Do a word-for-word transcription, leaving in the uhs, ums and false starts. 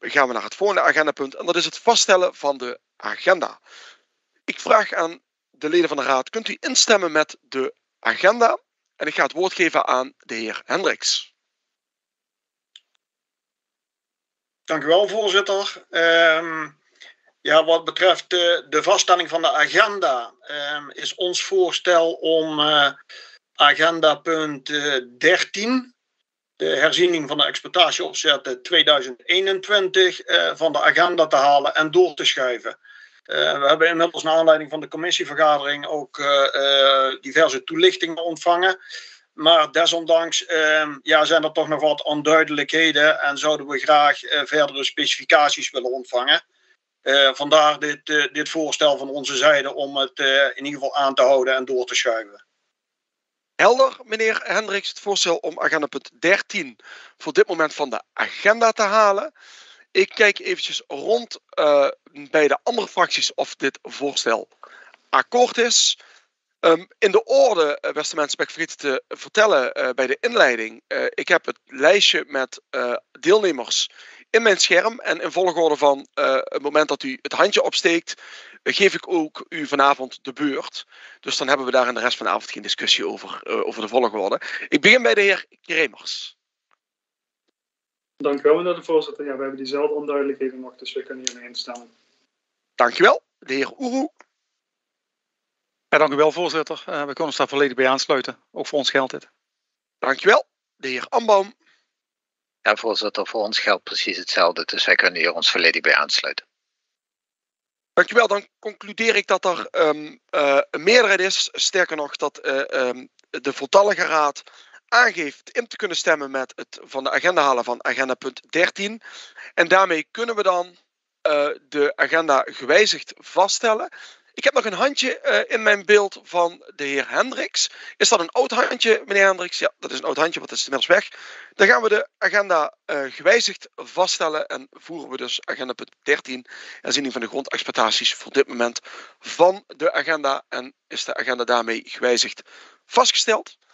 gaan we naar het volgende agendapunt. En dat is het vaststellen van de agenda. Ik vraag aan de leden van de raad, kunt u instemmen met de agenda? En ik ga het woord geven aan de heer Hendricks. Dank u wel, voorzitter. Um, ja, wat betreft de, de vaststelling van de agenda um, is ons voorstel om uh, agenda punt uh, dertien, de herziening van de exploitatieopzetten tweeduizend eenentwintig, uh, van de agenda te halen en door te schuiven. Uh, we hebben inmiddels naar aanleiding van de commissievergadering ook uh, uh, diverse toelichtingen ontvangen. Maar desondanks uh, ja, zijn er toch nog wat onduidelijkheden en zouden we graag uh, verdere specificaties willen ontvangen. Uh, vandaar dit, uh, dit voorstel van onze zijde om het uh, in ieder geval aan te houden en door te schuiven. Helder, meneer Hendricks, het voorstel om agenda punt dertien voor dit moment van de agenda te halen. Ik kijk eventjes rond uh, bij de andere fracties of dit voorstel akkoord is. Um, in de orde, uh, beste mensen, ben ik vergeten te vertellen uh, bij de inleiding. Uh, ik heb het lijstje met uh, deelnemers in mijn scherm. En in volgorde van uh, het moment dat u het handje opsteekt, uh, geef ik ook u vanavond de beurt. Dus dan hebben we daar in de rest van de avond geen discussie over, uh, over de volgorde. Ik begin bij de heer Kremers. Dank u wel, meneer de voorzitter. Ja, we hebben diezelfde onduidelijkheden nog, dus we kunnen hiermee instemmen. Dank u wel. De heer Oeroe. Ja, dank u wel, voorzitter. Uh, we kunnen ons daar volledig bij aansluiten. Ook voor ons geldt dit. Dank u wel. De heer Ambaum. Ja, voorzitter, voor ons geldt precies hetzelfde, dus wij kunnen hier ons volledig bij aansluiten. Dank u wel. Dan concludeer ik dat er um, uh, een meerderheid is. Sterker nog, dat uh, um, de voltallige raad aangeeft in te kunnen stemmen met het van de agenda halen van agenda punt dertien. En daarmee kunnen we dan uh, de agenda gewijzigd vaststellen. Ik heb nog een handje uh, in mijn beeld van de heer Hendricks. Is dat een oud handje, meneer Hendricks? Ja, dat is een oud handje, want het is inmiddels weg. Dan gaan we de agenda uh, gewijzigd vaststellen en voeren we dus agenda punt dertien, herziening van de grondexploitaties, voor dit moment van de agenda. En is de agenda daarmee gewijzigd vastgesteld.